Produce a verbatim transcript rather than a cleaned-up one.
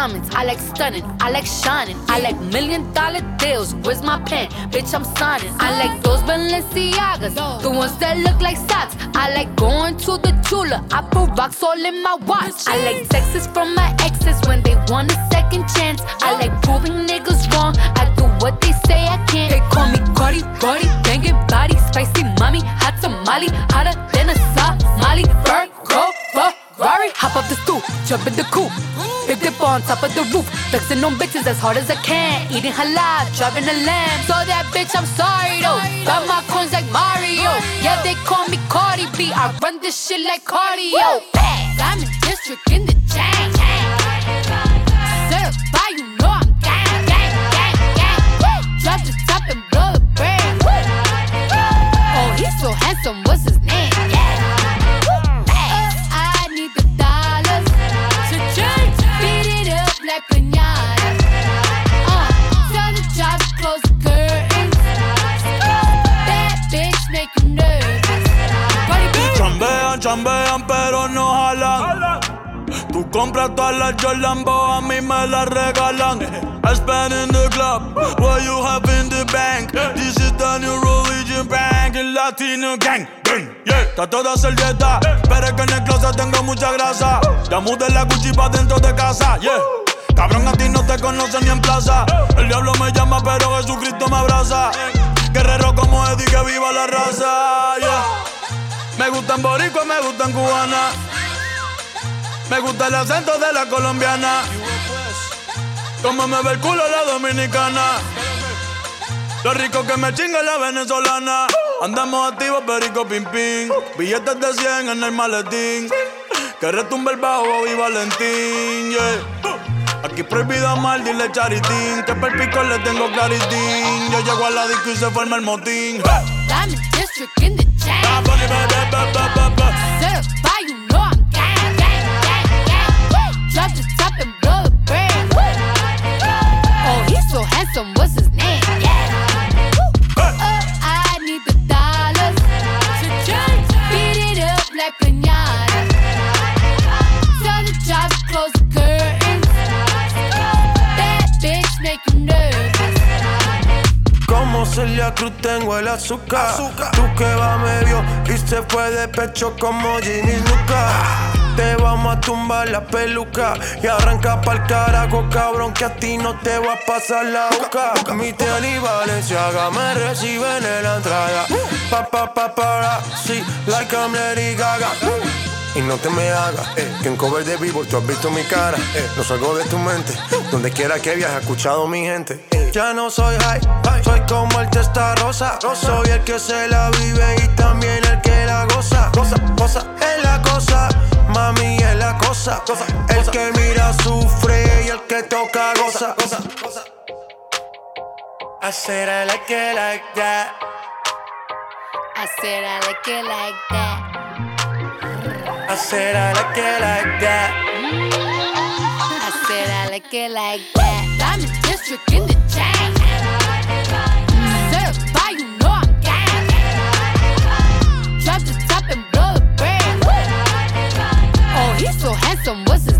diamonds, I like stunning, I like shining, I like million dollar deals. Where's my pen? Bitch, I'm signing. I like those Balenciagas, the ones that look like socks. I like going to the Tula, I put rocks all in my watch. I like texts from my exes when they want a second chance. I like proving niggas wrong, I do what they say I can't. They call me Cardi, Cardi, banging body, spicy mommy, hot tamale, hotter than a Somali. Virgo, Ferrari, hop up the stoop, jump in the coupe, big dip on top of the roof, flexing on bitches as hard as I can, eating halal, driving a lamb. So that bitch, I'm sorry though, got my coins like Mario. Yeah, they call me Cardi B, I run this shit like cardio. Diamond District in the chain, certified, you know I'm gang, gang, gang, gang. Drop the top and blow the brand. Oh, he's so handsome, what's his name? Chambean pero no jalan. Tú compras todas las Jordan, a mí me las regalan. I spend in the club, what you have in the bank. This is the new religion bank, el Latino gang. Yeah, está toda hacer dieta, pero es que en el closet tengo mucha grasa. Ya mudé la Gucci pa' dentro de casa, yeah. Cabrón, a ti no te conocen ni en plaza. El diablo me llama, pero Jesucristo me abraza. Guerrero como Eddie, que viva la raza, yeah. Me gustan boricua, me gustan cubana. Me gusta el acento de la colombiana. Como me ve el culo la dominicana. Lo rico que me chinga la venezolana. Andamos activos, perico, pim, pim. Billetes de cien en el maletín. Que retumbe el bajo, Bobby Valentín, yeah. Aquí prohibido amar, dile charitín. Que per pico le tengo claritín. Yo llego a la disco y se forma el motín. Diamond District in the chain. Certified, you know I'm gang, gang, gang, gang. Drop the top and blow the brand. Oh, he's so handsome, what's his name? Yeah. Oh, I need the dollars to change. Beat it up like piñata. Tell the job to close the curtains. That bitch make you nervous. Como Celia Cruz tengo el azúcar. azúcar. Tú que va medio y se fue de pecho como Ginny Luca. Te vamos a tumbar la peluca y arranca pa'l carajo, cabrón, que a ti no te va a pasar la boca. Mi tele y Valenciaga me reciben en la entrada. Pa, pa, pa, para, sí, like I'm Lady Gaga. Y no te me hagas, eh, que en cover de Billboard tú has visto mi cara, eh, no salgo de tu mente, donde quiera que viajes, escuchado mi gente. Eh. Ya no soy high, high, soy como el testa rosa, rosa. Soy el que se la vive y también el que la goza. Goza, goza, es la cosa, mami es la cosa. Goza, el goza. Que mira sufre y el que toca goza. Goza, goza. I said I like it like that. I said I like it like that. I said I like it like that. I said I like it like that. Diamond District in the chain. Certified, you know I'm gang. Drop the top and blow the brand. Oh, he's so handsome, what's his